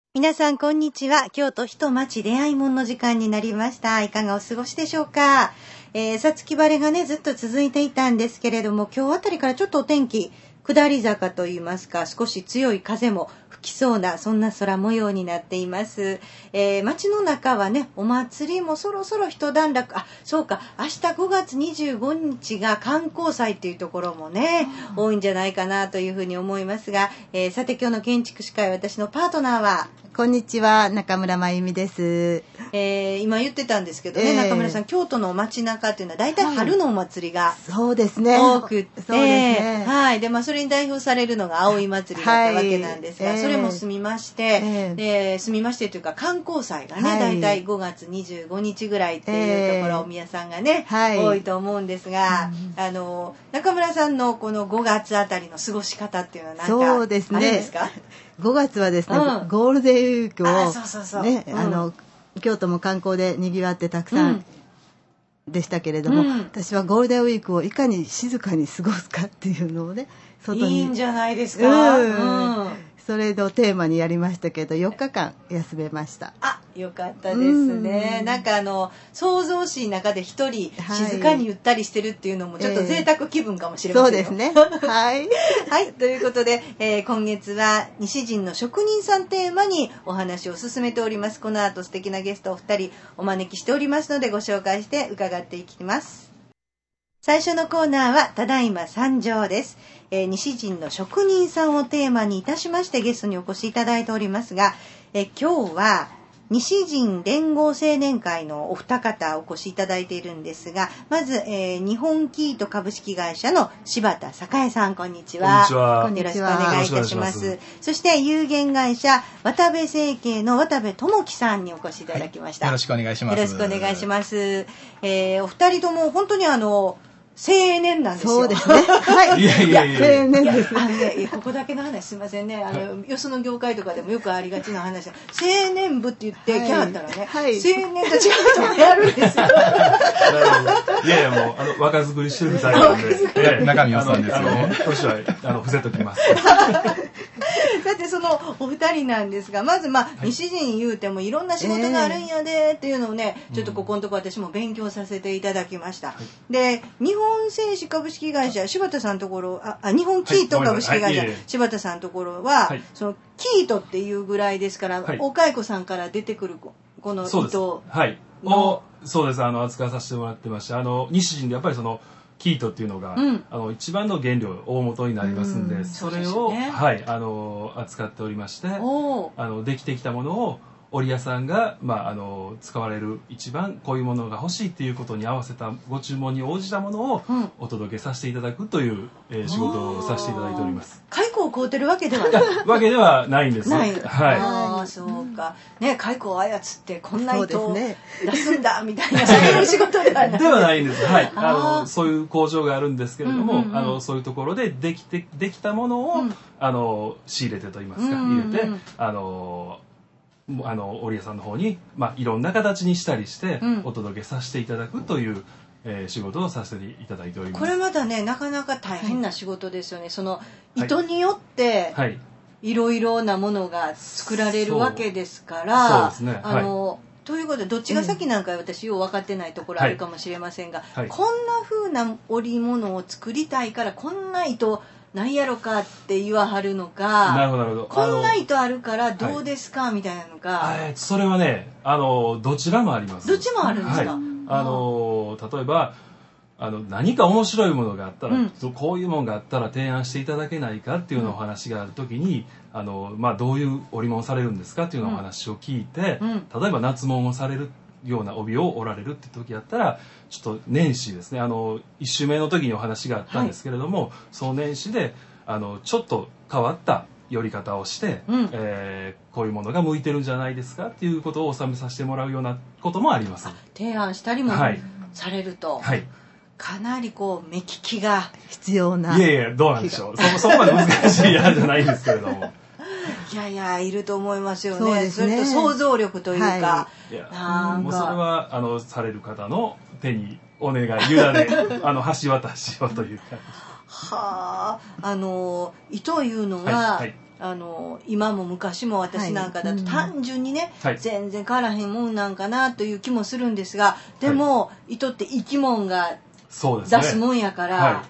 皆さんこんにちは。京都人町出会いもんの時間になりました。いかがお過ごしでしょうか。さつき晴れがねずっと続いていたんですけれども、今日あたりからちょっとお天気下り坂といいますか、少し強い風も吹きそうなそんな空模様になっています。街の中はねお祭りもそろそろ一段落。そうか、明日5月25日が観光祭っていうところもね、多いんじゃないかなというふうに思いますが、さて今日の建築士会、私のパートナーはこんにちは、中村真由美です。 今言ってたんですけどね、中村さん、京都の街中っていうのは大体春のお祭りがそうですね、 多くって、 そうですね、 はい、でそれに代表されるのが葵祭りだったわけなんですが、それも済みまして、済みましてというか観光祭がね、大体5月25日ぐらいっていうところ、お宮さんがね、多いと思うんですが、中村さんのこの5月あたりの過ごし方っていうのは何かあるんですか ？5月はですね、ゴールデンウィークをね、京都も観光で賑わってたくさんでしたけれども、私はゴールデンウィークをいかに静かに過ごすかっていうのをね、 外にいいんじゃないですか。 それのテーマにやりましたけど、4日間休めました。 よかったですね。なんか想像しい中で一人静かにゆったりしてるっていうのもちょっと贅沢気分かもしれませんよ。 そうですね。はい。 はい、ということで、今月は西陣の職人さんテーマにお話を進めております。この後素敵なゲストを2人お招きしておりますので、ご紹介して伺っていきます。最初のコーナーはただいま参上です。西陣の職人さんをテーマにいたしましてゲストにお越しいただいておりますが、今日は西陣連合青年会のお二方お越しいただいているんですが、まず、日本キート株式会社の柴田栄さん、こんにちは。 こんにちは。 よろしくお願いいたします。そして有限会社渡部成形の渡部智樹さんにお越しいただきました。 よろしくお願いします。 よろしくお願いします。お二人とも本当に青年なんですよ。 そうですね。はい。 いや青年です。 ここだけの話すいませんね。よその業界とかでもよくありがちな話。青年部って言って来はったらね、青年と違う人がやるんですよ。 いやいやもう若作りしてるみたいなんで、中身はそうですよね。年は伏せときます。 さてそのお二人なんですが、まず西陣言うてもいろんな仕事があるんやでっていうのをね、ちょっとここのとこ私も勉強させていただきました。で、日本製紙株式会社柴田さんのところ、日本キート株式会社柴田さんのところは、そのキートっていうぐらいですから、お蚕さんから出てくるこの糸をそうです、扱わさせてもらってまして、西陣でやっぱりそのキートっていうのが、一番の原料大元になりますんで、それを、扱っておりまして、できてきたものを織屋さんが、使われる一番こういうものが欲しいっていうことに合わせたご注文に応じたものをお届けさせていただくという、仕事をさせていただいております。 蚕を買うてるわけではないわけではないんです。 はい。そうか。ね、蚕を操ってこんな糸を出すんだみたいな、そういう仕事ではない。 ではないんです。はい。そういう工場があるんですけれども、そういうところでできたものを、仕入れてと言いますか、入れて、織屋さんの方に、いろんな形にしたりしてお届けさせていただくという、仕事をさせていただいております。 これまたね、なかなか大変な仕事ですよね。その糸によっていろいろなものが作られるわけですから、 そうですね。 ということでどっちが先なんか私よう分かってないところあるかもしれませんが、こんな風な織物を作りたいからこんな糸なんやろかって言わはるのか、 なるほどなるほど、 こんな糸あるからどうですか、みたいなのか、 それはね、どちらもあります。 どっちもあるんですか。 例えば何か面白いものがあったら、こういうものがあったら提案していただけないかっていうのお話があるときに、どういう織物されるんですかっていうのお話を聞いて、例えば夏物をされるような帯を織られるって時やったら、ちょっと年始ですね、1週目の時にお話があったんですけれども、その年始でちょっと変わった寄り方をして、こういうものが向いてるんじゃないですかっていうことをお納めさせてもらうようなこともあります。 提案したりもされると、かなり目利きが必要な。 いやどうなんでしょう。そこまで難しいやじゃないんですけれども。 いやいると思いますよね。それと想像力というか、 もうそれはされる方の手にお願い、委ね橋渡しをという感じ。 はあ、糸いうのは、 今も昔も私なんかだと単純にね、 はい、 全然変わらへんもんなんかなという気もするんですが、でも、はい、糸って生き物が出すもんやから、 はい、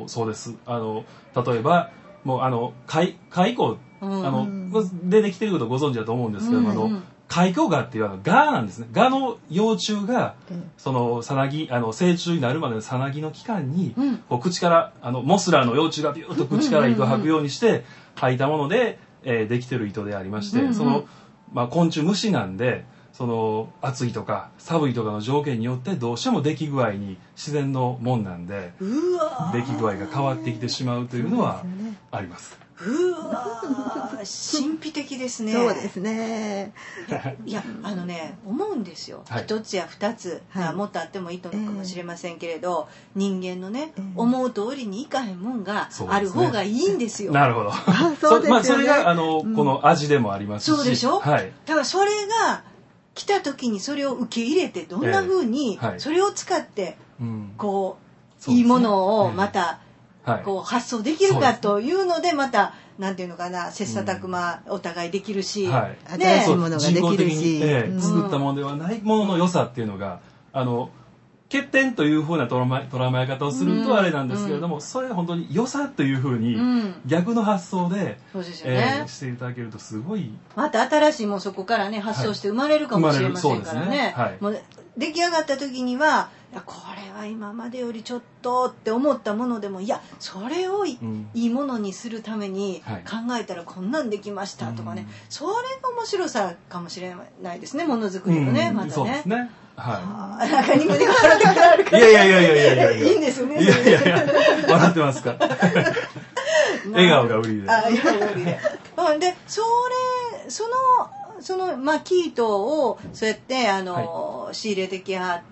そうです。例えばもう蚕出てきてることご存知だと思うんですけども、蚕蛾っていう蛾なんですね。蛾の幼虫が、そのさなぎ成虫になるまでのさなぎの期間に、こう口からモスラの幼虫がビューッと口から糸を吐くようにして吐いたもので、できてる糸でありまして、その、昆虫虫なんで、その暑いとか寒いとかの条件によってどうしても出来具合に自然のもんなんで、出来具合が変わってきてしまうというのはあります。 うわ神秘的ですね。 そうですね。 いや思うんですよ。一つや二つ、もっとあってもいいと思うかもしれませんけれど、人間のね、思う通りにいかへんもんがある方がいいんですよ。 なるほど。 そうですよね。 それがこの味でもありますし。 そうでしょ。 はい。 だからそれが来た時にそれを受け入れて、どんな風にそれを使ってこういいものをまたこう発想できるかというので、またなんていうのかな、切磋琢磨お互いできるし、 新しいものができるし、 作ったものではないものの良さっていうのが欠点というふうな捉え方をするとあれなんですけれども、それは本当に良さというふうに逆の発想でしていただけるとすごい、 また新しいもんそこからね発想して生まれるかもしれませんからね。もう出来上がった時には、これは今までよりちょっとって思ったものでも、いやそれをいいものにするために考えたらこんなんできましたとかね、それが面白さかもしれないですね、ものづくりのね、またね。 そうですね。はい。 なんかニコニコ笑ってくれるから。 いやいいんですよね。 いや笑ってますか。笑顔が売りで。 笑顔が売りで。でその生糸をそうやって仕入れてきはって、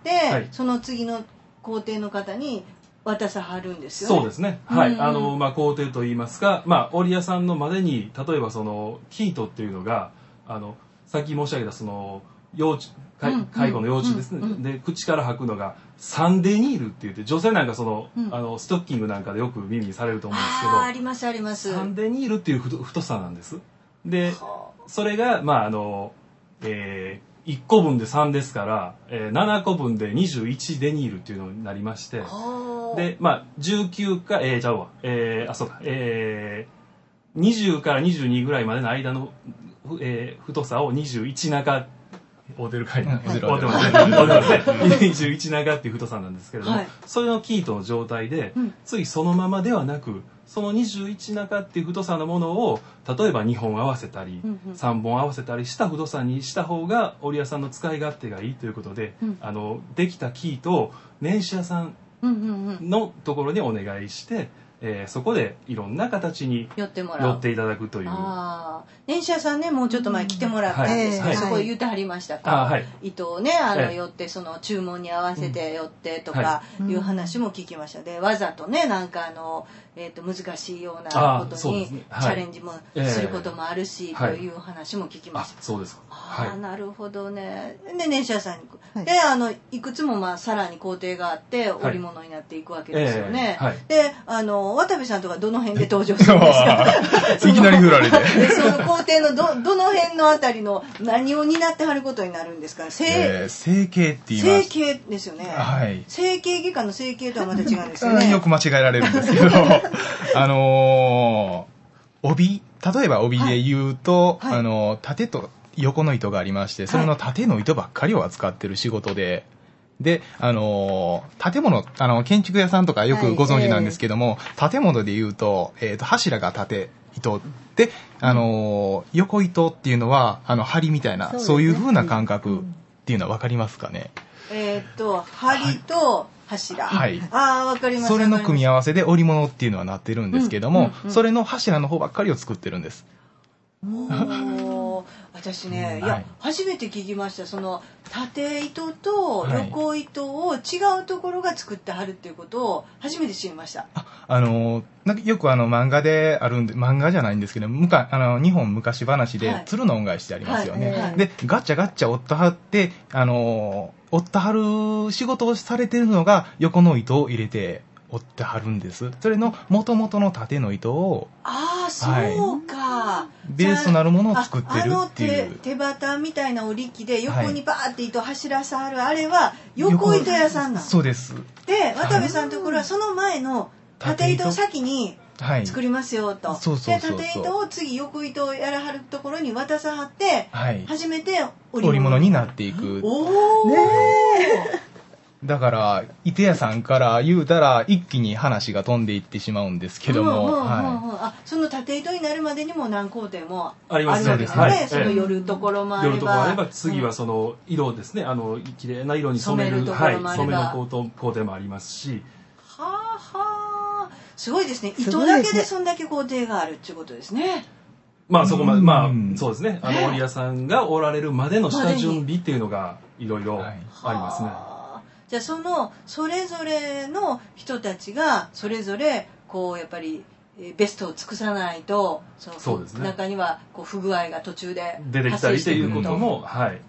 その次の工程の方に渡さはるんですよね。 そうですね。はい。工程といいますか、織屋さんのまでに、例えばその生糸っていうのがさっき申し上げたその蚕の幼虫ですね。で口から吐くのがサンデニールって言って、女性なんかストッキングなんかでよく耳にされると思うんですけど、 ありますあります。 サンデニールっていう太さなんです。でそれが1個分で3ですから、7個分で21デニールっていうのになりまして、で19かそうか20から22ぐらいまでの間の、太さを21中おてるかいな。21長っていう太さなんですけれども、それの生糸の状態で、次そのままではなく、その21長っていう太さのものを例えば2本合わせたり、3本合わせたりした太さにした方が織屋さんの使い勝手がいいということで、できた生糸を年始屋さんのところにお願いして、そこでいろんな形に寄っていただくという。 年始屋さんね、もうちょっと前来てもらったんですけど、そこで言ってはりましたから、糸をね寄ってその注文に合わせて寄ってとかいう話も聞きました。でわざとねなんか難しいようなことにチャレンジもすることもあるしという話も聞きました。 そうです。 なるほどね。で年始屋さんにでいくつもさらに工程があって織物になっていくわけですよね。で渡部さんとかどの辺で登場するんですか。 いきなり振られて。 その工程のどの辺のあたりの何を担ってはることになるんですか。 成形って言います。 成形ですよね。 はい。 成形外科の成形とはまた違うんですよね。 よく間違えられるんですけど、帯、例えば帯で言うと、縦と横の糸がありまして、それの縦の糸ばっかりを扱ってる仕事で。で、建物、建築屋さんとかよくご存知なんですけども、建物で言うと、柱が縦糸で、横糸っていうのは、梁みたいな、そういう風な感覚っていうのは分かりますかね。 梁と柱。はい。わかります。 それの組み合わせで織物っていうのはなってるんですけども、それの柱の方ばっかりを作ってるんです。 私ね、初めて聞きました。その縦糸と横糸を違うところが作ってはるっていうことを初めて知りました。 よく漫画であるんで、漫画じゃないんですけど、日本昔話で鶴の恩返しってありますよね。で、ガッチャガッチャ折ったはって、折ったはる仕事をされてるのが横の糸を入れて折ってはるんです。それの元々の縦の糸を、 そうか、 ベースとなるものを作ってるっていう。 手旗みたいな織り機で横にバーって糸走らさる、あれは横糸屋さんなの。 そうです。 で渡部さんのところはその前の縦糸を先に作りますよと、で縦糸を次横糸をやらはるところに渡さはって、初めて織物になっていく。だから糸屋さんから言うたら一気に話が飛んでいってしまうんですけども、 その縦糸になるまでにも何工程もありますわけですよね。その寄るところもあれば、 次はその色ですね、綺麗な色に染めるところもあれば、染めの工程もありますし、 すごいですね。糸だけでそんだけ工程があるっていうことですね。 そこまで、そうですね。織屋さんが織られるまでの下準備っていうのがいろいろありますね。 じゃあそれぞれの人たちがそれぞれこうやっぱりベストを尽くさないと、 そうですね、 中にはこう不具合が途中で出てきたりっていうことも、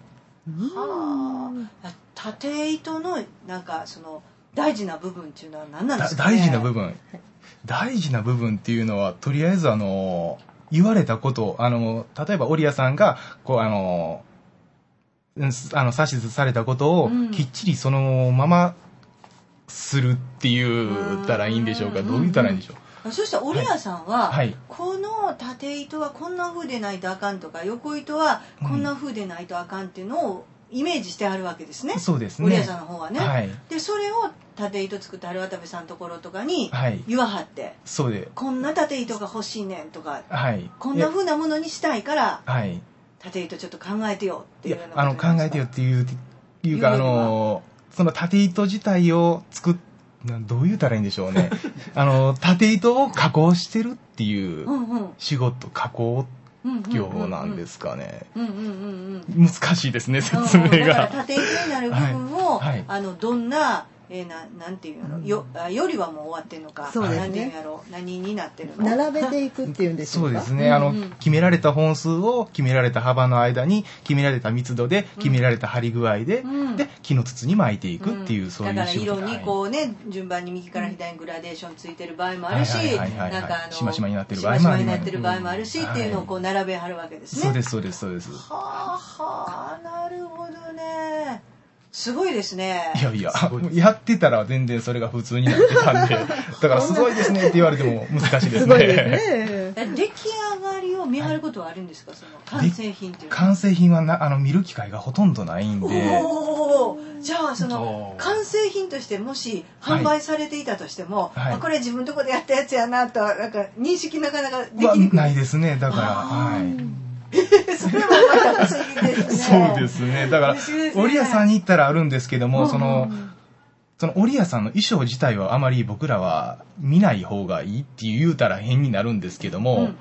縦糸のなんかその大事な部分っていうのは何なんですかね。 大事な部分っていうのは、とりあえず言われたこと、例えば織屋さんがこう指図されたことをきっちりそのままするって言ったらいいんでしょうか。どう言ったらいいんでしょう。 そしたら織屋さんは、この縦糸はこんな風でないとあかんとか、横糸はこんな風でないとあかんっていうのをイメージしてあるわけですね。 そうですね。 織屋さんの方はね。でそれを縦糸作ってはる渡部さんのところとかに言わはって、 そうで、 こんな縦糸が欲しいねんとか、こんな風なものにしたいから、縦糸ちょっと考えてよっていうようなこと考えてよっていうか、その縦糸自体をどう言ったらいいんでしょうね。縦糸を加工してるっていう仕事、加工業なんですかね。難しいですね、説明が。 だから縦糸になる部分を、どんななんていうの、よりはもう終わってんのか、なんていうんやろ、何になってるの、 並べていくっていうんでしょうか。 そうですね。決められた本数を決められた幅の間に決められた密度で決められた張り具合で、で木の筒に巻いていくっていう、そういうだから色にこうね、順番に右から左にグラデーションついてる場合もあるし、なんかしましまになってる場合もあるしっていうのをこう並べはるわけですね。 そうですそうですそうです。 なるほどね。すごいですね。 やってたら全然それが普通になってたんで、だからすごいですねって言われても難しいですね。 すごいですね。出来上がりを見張ることはあるんですか、その完成品っていうのは。 完成品は見る機会がほとんどないんで。 じゃあその完成品としてもし販売されていたとしても、これ自分のとこでやったやつやなとなんか認識なかなかできにくい。 ないですね。だからそれはまた不思議ですね。 そうですね。だから織屋さんに行ったらあるんですけども、その織屋さんの衣装自体はあまり僕らは見ない方がいいって言うたら変になるんですけども、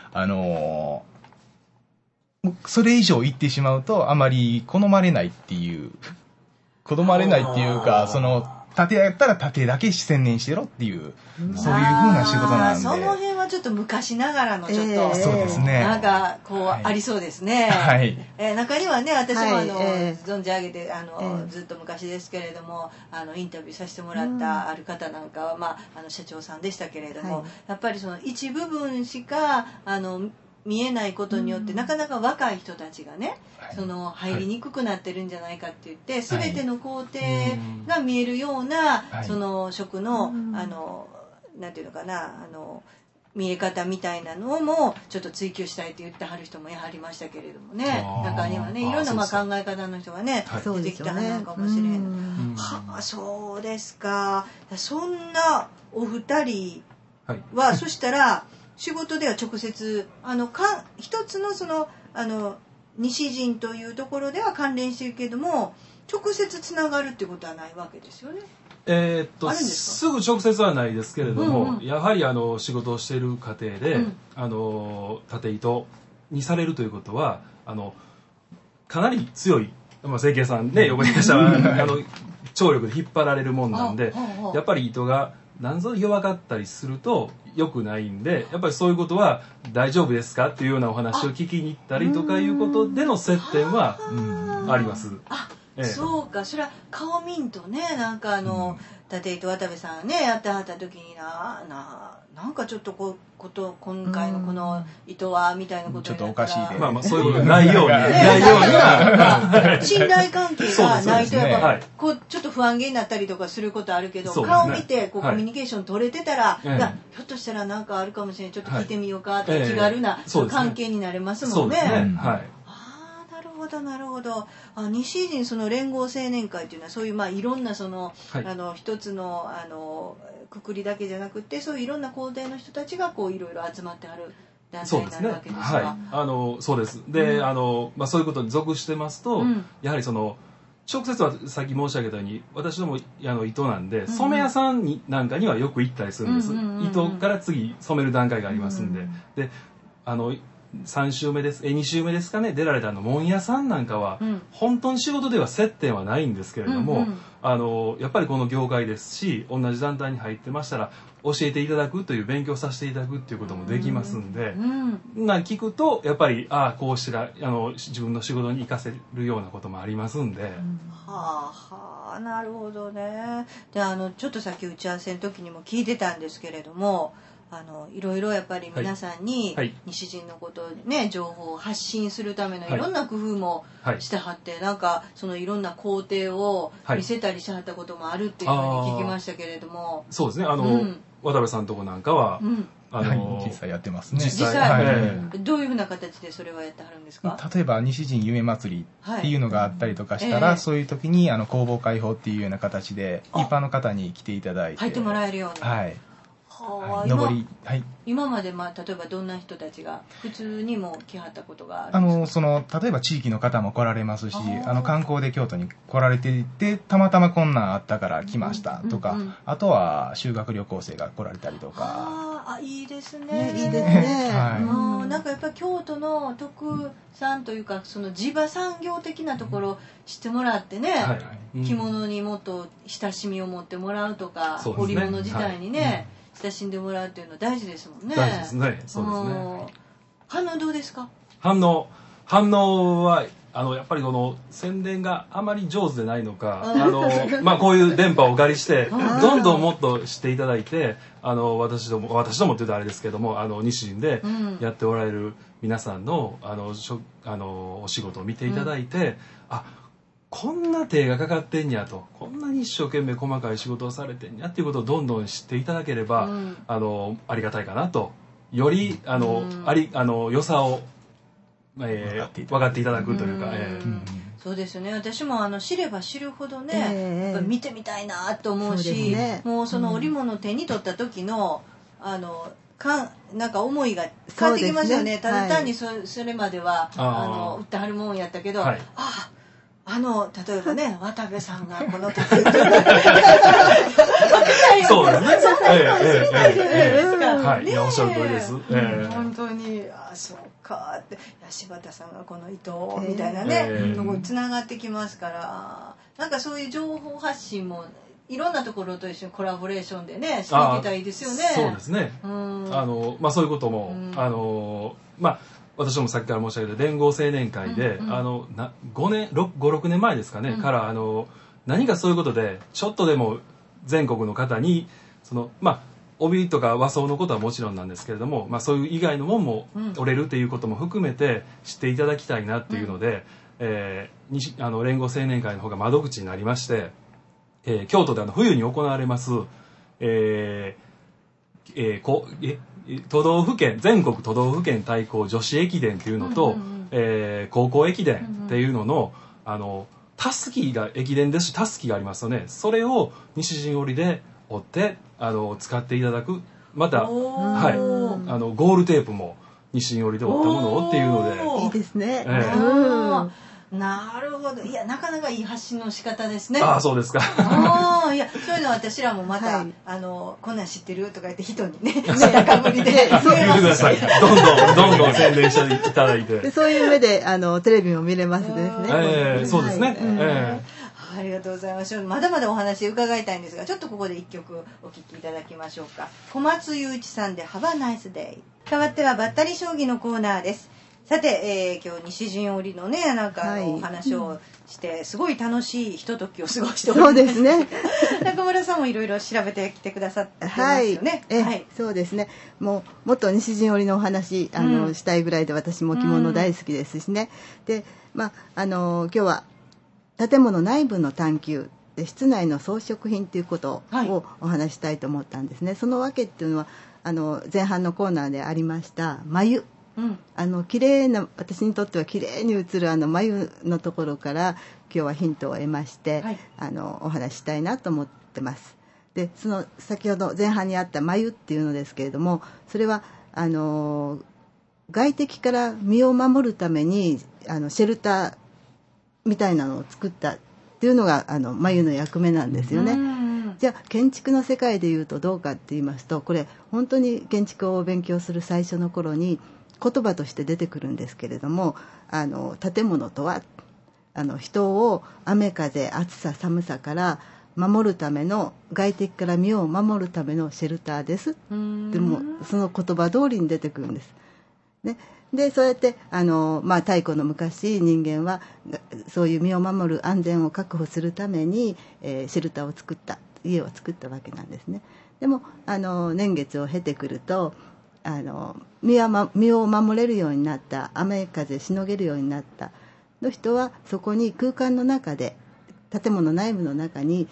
それ以上言ってしまうとあまり好まれないっていうか、その縦やったら縦だけ専念してろっていう、そういう風な仕事なんで。 その辺はちょっと昔ながらのちょっと、 そうですね。 なんかこう、ありそうですね。中にはね、私も存じ上げてずっと昔ですけれども、インタビューさせてもらったある方なんかは、社長さんでしたけれども、やっぱりその一部分しか見えないことによって、なかなか若い人たちがね、入りにくくなってるんじゃないかって言って、全ての工程が見えるような、その食のなんていうのかな、見え方みたいなのもちょっと追求したいって言ってはる人もやはりましたけれどもね、中にはね、いろんな考え方の人がね出てきたのかもしれん。そうですか。そんなお二人は、そしたら仕事では直接一つの西陣というところでは関連してるけども、直接つながるってことはないわけですよね。 すぐ直接はないですけれども、やはり仕事をしている過程で、縦糸にされるということはかなり強い、成形さんね、横にいらっしゃる張力で引っ張られるもんなんで、やっぱり糸が何ぞ弱かったりすると良くないんで、やっぱりそういうことは大丈夫ですかっていうようなお話を聞きに行ったりとかいうことでの接点はあります。 そうか、それは顔見んとね、なんか立糸渡部さんがねやってはった時になんかちょっと今回のこの糸はみたいなことになったらちょっとおかしいで、 まあそういうことないようにないようには信頼関係がないとやっぱ、 はい、 こうちょっと不安げになったりとかすることあるけど、 ね、 顔見てこうコミュニケーション取れてたら、 ひょっとしたらなんかあるかもしれない、ちょっと聞いてみようかとか気軽な関係になれますもんね。なるほど。西陣その連合青年会というのはそういういろんな一つのくくりだけじゃなくて、そういういろんな校庭の人たちがこういろいろ集まってある団体になるわけですか。 そうです。で、そういうことに属してますと、やはり直接はさっき申し上げたように私ども糸なんで、染め屋さんなんかにはよく行ったりするんです。糸から次染める段階がありますんで、で3週目です、2週目ですかね、出られた門屋さんなんかは、本当に仕事では接点はないんですけれども、やっぱりこの業界ですし、同じ団体に入ってましたら教えていただくという勉強させていただくっていうこともできますんで、聞くとやっぱりこうして自分の仕事に生かせるようなこともありますんで。 なるほどね。でちょっとさっき打ち合わせの時にも聞いてたんですけれども、いろいろやっぱり皆さんに西陣のことをね、情報を発信するためのいろんな工夫もしてはって、なんかそのいろんな工程を見せたりしてはったこともあるっていうふうに聞きましたけれども。 そうですね、渡部さんとこなんかは、 実際やってますね。 実際、どういうふうな形でそれはやってはるんですか？ 例えば西陣夢祭りっていうのがあったりとかしたら、そういう時に工房開放っていうような形で一般の方に来ていただいて入ってもらえるように。今まで例えばどんな人たちが普通にも来はったことがあるんですか？ 例えば地域の方も来られますし、観光で京都に来られていてたまたまこんなんあったから来ましたとか、あとは修学旅行生が来られたりとか。 いいですね。 いいですね。 なんかやっぱり京都の特産というかその地場産業的なところを知ってもらってね、着物にもっと親しみを持ってもらうとか、織物自体にね、親しんでもらうっていうのは大事ですもんね。 大事ですね。そうですね。 反応どうですか？ 反応はやっぱりこの宣伝があまり上手でないのか、こういう電波をお借りしてどんどんもっと知っていただいて、私どもって言うとあれですけども、西陣でやっておられる皆さんのお仕事を見ていただいて、こんな手がかかってんやと、こんなに一生懸命細かい仕事をされてんやっていうことをどんどん知っていただければ、ありがたいかなと、より良さを分かっていただくというか。 そうですね。私も知れば知るほどね、やっぱ見てみたいなと思うし、もうその織物を手に取った時のなんか思いが変わってきますよね。ただ単にそれまでは売ってはるもんやったけど、例えばね、渡部さんがこの立てそうですね。 いや、 おっしゃる通りです。 本当にそうかって、柴田さんがこの糸みたいなね、とこにつながってきますから、なんかそういう情報発信もいろんなところと一緒にコラボレーションでねしていけたらいいですよね。 そうですね。そういうことも私もさっきから申し上げた連合青年会で、5、6年前ですかね、から何かそういうことでちょっとでも全国の方に帯とか和装のことはもちろんなんですけれども、そういう以外のもんも織れるっていうことも含めて知っていただきたいなっていうので、連合青年会の方が窓口になりまして、京都で冬に行われます、全国都道府県対抗女子駅伝っていうのと、高校駅伝っていうののたすきが駅伝ですし、たすきがありますよね。それを西陣織で折って使っていただく、またゴールテープも西陣織で折ったものをっていうので。 いいですね。 なるほど。いや、なかなかいい発信の仕方ですね。 そうですか。 いや、そういうの私らもまた、こんなん知ってるとか言って人にね、かぶりで言ってください。どんどん宣伝していただいて。 そういう目でテレビも見れますですね。そうですね。 ありがとうございます。まだまだお話伺いたいんですが、ちょっとここで一曲お聴きいただきましょうか。小松雄一さんで Have a Nice Day。代わってはバッタリ将棋のコーナーです。 さて、今日西陣織のねなんかお話をして、すごい楽しいひとときを過ごしております。 そうですね。 中村さんもいろいろ調べてきてくださってますよね。 はい、そうですね。もっと西陣織のお話したいぐらいで、私も着物大好きですしね。で、今日は建物内部の探求で室内の装飾品ということをお話したいと思ったんですね。そのわけっていうのは前半のコーナーでありました眉。綺麗な、私にとっては綺麗に映る眉のところから今日はヒントを得まして、お話ししたいなと思ってます。でその先ほど前半にあった眉っていうのですけれども、それは外敵から身を守るためにシェルターみたいなのを作ったっていうのが眉の役目なんですよね。じゃあ建築の世界でいうとどうかって言いますと、これ本当に建築を勉強する最初の頃に言葉として出てくるんですけれども、建物とは人を雨風暑さ寒さから守るための、外敵から身を守るためのシェルターです。でもその言葉通りに出てくるんです、ね。でそうやって太古の昔、人間はそういう身を守る、安全を確保するために、シェルターを作った、家を作ったわけなんですね。でも年月を経てくると身を守れるようになった、雨風しのげるようになったの人は、そこに空間の中で、建物内部の中に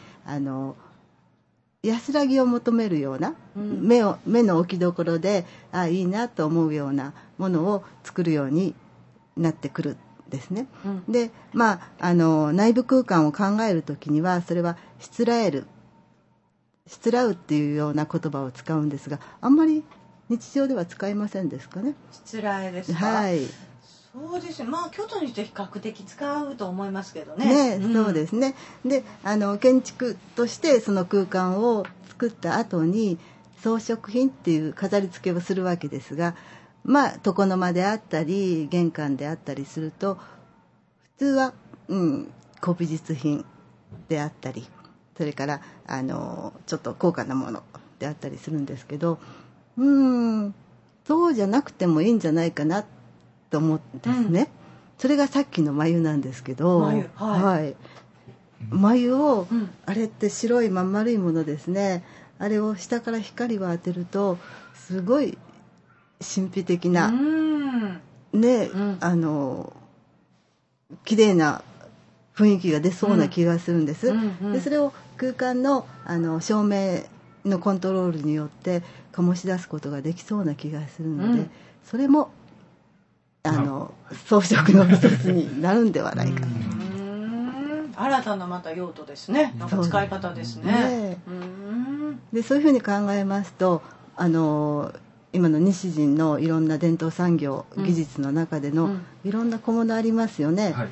安らぎを求めるような、目の置きどころでいいなと思うようなものを作るようになってくるんですね。で内部空間を考えるときには、それはしつらうっていうような言葉を使うんですが、あんまり日常では使いませんですかね。 しつらえですか。 はい。 そうですね。京都にして比較的使うと思いますけどね。 そうですね。で、建築としてその空間を作った後に装飾品っていう飾り付けをするわけですが、床の間であったり玄関であったりすると、普通は古美術品であったり、それからちょっと高価なものであったりするんですけど、そうじゃなくてもいいんじゃないかなと思うんですね。それがさっきの眉なんですけど、眉を、あれって白いまん丸いものですね。あれを下から光を当てるとすごい神秘的な、綺麗な雰囲気が出そうな気がするんです。でそれを空間の照明のコントロールによって醸し出すことができそうな気がするので、それも装飾の一つになるんではないか。 新たなまた用途ですね。なんか使い方ですね。 でそういうふうに考えますと、今の西陣のいろんな伝統産業、技術の中でのいろんな小物ありますよね。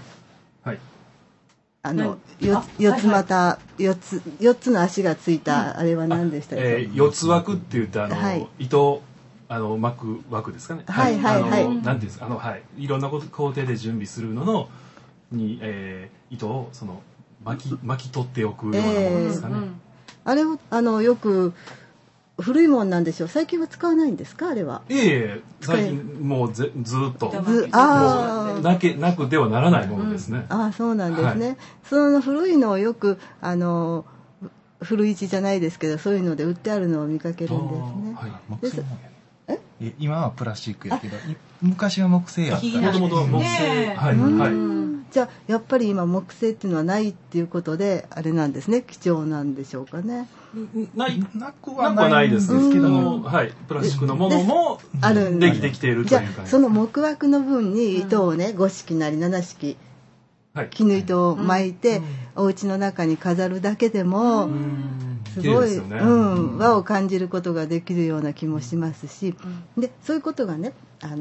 四つ股、4つの足がついた、あれは何でしたっけ。 四つ枠って言って糸巻く枠ですかね。なんていうんですか、いろんな工程で準備するのに、糸を巻き取っておくようなものですかね。 あれをよく古いもんなんでしょう。最近は使わないんですか、あれは。 最近もうずっとなくではならないものですね。 そうなんですね。その古いのをよく古市じゃないですけど、そういうので売ってあるのを見かけるんですね。 今はプラスチックやけど、昔は木製やった。 もともと木製。 じゃあやっぱり今木製っていうのはないっていうことであれなんですね。貴重なんでしょうかね。 なくはないですけども、プラスチックのものもできてきているというか。 その木枠の分に糸をね、5式なり7式絹糸を巻いてお家の中に飾るだけでもすごい和を感じることができるような気もしますし、でそういうことがね、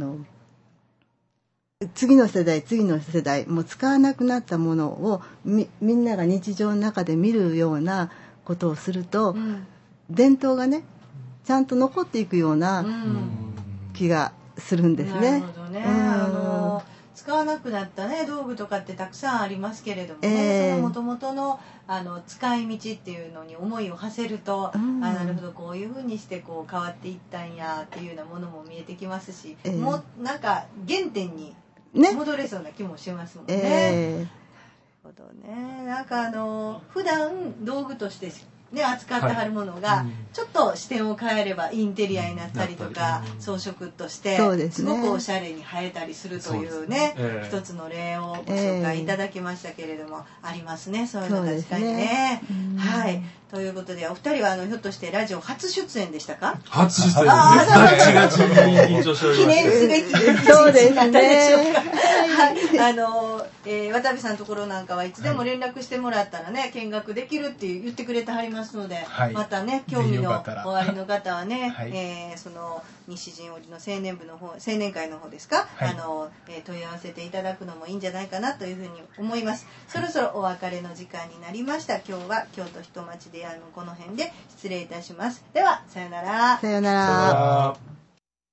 次の世代もう使わなくなったものをみんなが日常の中で見るようなことをすると、伝統がねちゃんと残っていくような気がするんですね。 なるほどね。 使わなくなったね道具とかってたくさんありますけれどもね、その元々の使い道っていうのに思いを馳せると、なるほどこういうふうにしてこう変わっていったんやっていうようなものも見えてきますし、もうなんか原点に戻れそうな気もしますもんね。なるほどね。なんか普段道具としてね、扱ってはるものが、ちょっと視点を変えればインテリアになったりとか、装飾としてすごくおしゃれに映えたりするというね、一つの例をご紹介いただきましたけれども、ありますね、そういうの確かにね。はい。ということでお二人はひょっとしてラジオ初出演でしたか？ 初出演です。ガチガチに緊張しております。 記念すべきそうですね。 はい。渡部さんのところなんかはいつでも連絡してもらったらね、見学できるって言ってくれてはりますので、またね興味のおありの方はね、その西陣織の青年会の方ですか、問い合わせていただくのもいいんじゃないかなというふうに思います。そろそろお別れの時間になりました。今日は京都人町でこの辺で失礼いたします。ではさよなら。 さよなら。